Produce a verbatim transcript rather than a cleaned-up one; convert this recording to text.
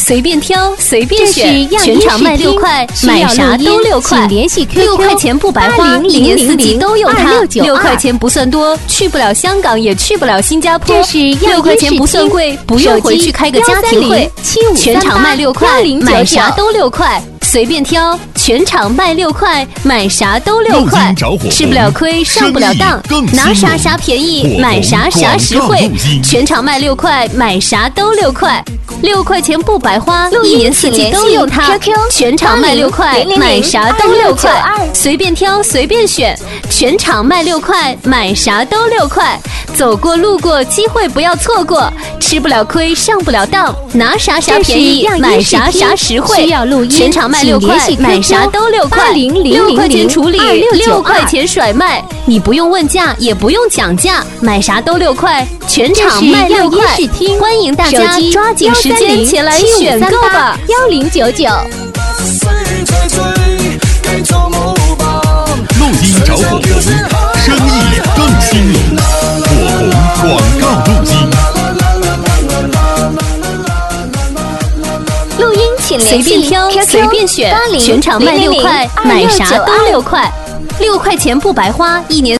随便挑，随便选，全场卖六块，买啥都六块。 联系 Q Q 六块钱不白花，一年四季都有它。六块钱不算多，去不了香港，也去不了新加坡。 这是六块钱不算贵，不用回去开个家庭会。全场卖六块，买啥都六块。随便挑，全场卖六块，买啥都六块，吃不了亏，上不了当，拿啥啥便宜，买啥啥实惠。全场卖六块，买啥都六块，六块钱不白花，一年四季都有它。全场卖六块，买啥都六块，随便挑，随便选，全场卖六块，买啥都六块。走过路过，机会不要错过，吃不了亏，上不了当，拿啥啥便宜，买啥啥实惠。全场卖六块，买啥都六块，六块钱处理，六块钱甩卖，你不用问价，也不用讲价，买啥都六块，全场卖六块。欢迎大家抓紧时间前来选购吧！ 幺零九九。 录音找火红，生意更兴隆。火红广告录音。 录音请联系随便挑，随便选，全场卖六块，买啥都六块，六块钱不白花，一年。